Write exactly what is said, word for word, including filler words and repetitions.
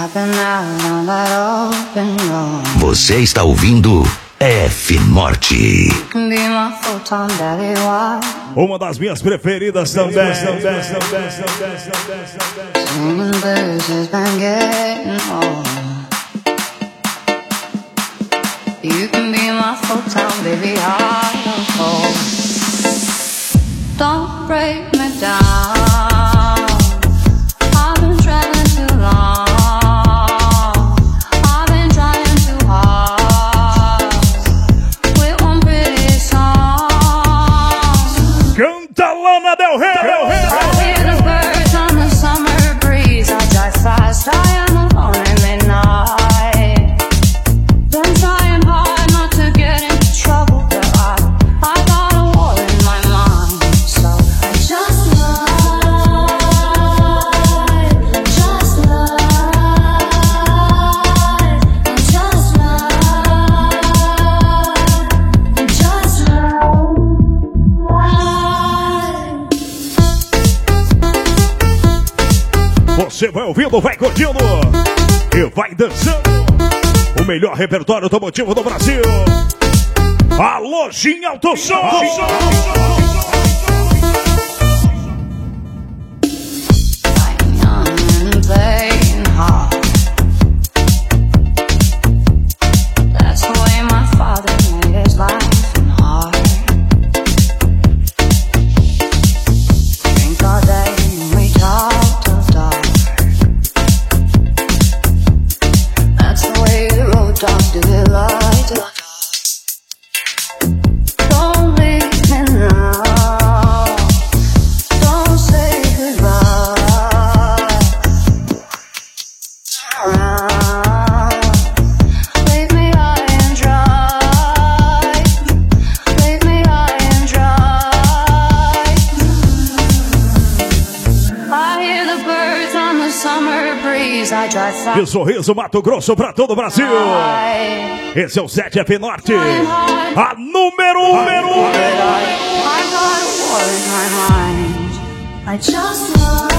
Você está ouvindo F Norte. Uma das minhas preferidas também. You can be my full-time baby, hard and cold. Don't break me down. I've been trying too long. I've been trying too hard with one pretty song. Canta Lana Del Rey. I hear the birds on the summer breeze. I drive fast, I am alone at midnight. Been trying hard not to get into trouble, but I, I got a war in my mind. So I just lie, just lie, just lie, just lie. Você vai ouvindo, vai curtindo e vai dançando. O melhor repertório automotivo do Brasil. A Lojinha Auto Som. That's the way my father made his life hard. Drink all day and we talk till dark. That's the way the road dog do it like to. Don't leave me now. Don't say goodbye. Around. Leave me high and dry. Leave me high and dry. I hear the birds on the summer breeze. I drive fast. De Sorriso, Mato Grosso pra todo o Brasil. Esse é o sete F Norte. A número um. I got a war in my mind. I just love.